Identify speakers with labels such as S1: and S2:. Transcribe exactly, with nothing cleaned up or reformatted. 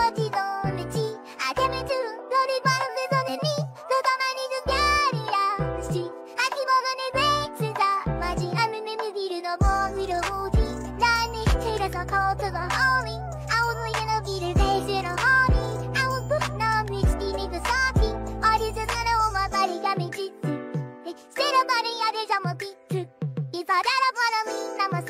S1: 어디도 늦지 아테면 중 너를 바라보더니 너도 많이 준비하리라 시 아기 먹은 내 외치자 마지 않는 내 미비를 넘어 위로오지 나는 이틀에서 거쳐가 holy I will leave in a beater 대시로 honey I will put 넌 whiskey never salty 어디서 살아온 my body got me 찌트 Sit up body 아들 잠못 비트 If I got up on me 남아